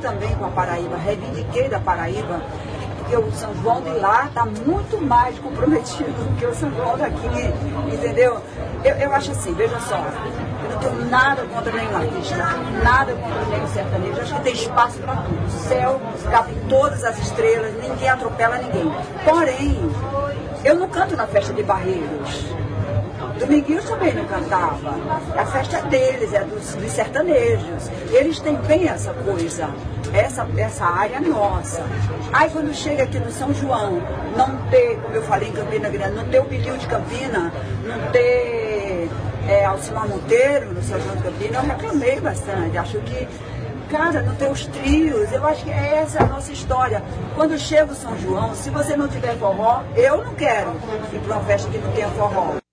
também com a Paraíba, reivindiquei da Paraíba, porque o São João de lá está muito mais comprometido do que o São João daqui, entendeu? Eu acho assim, veja só, eu não tenho nada contra nenhum artista, nada contra nenhum sertanejo, acho que tem espaço para tudo, o céu cabe todas as estrelas, ninguém atropela ninguém. Porém, eu não canto na festa de Barreiros. Dominguinhos também não cantava. A festa é deles, é dos sertanejos. Eles têm bem essa coisa, essa área nossa. Aí quando chega aqui no São João, não ter, como eu falei em Campina Grande, não ter o Bilhão de Campina, não ter Alcimar Monteiro no São João de Campina, eu reclamei bastante. Acho que, cara, não tem os trios, eu acho que essa é a nossa história. Quando chega o São João, se você não tiver forró, eu não quero ir para uma festa que não tenha forró.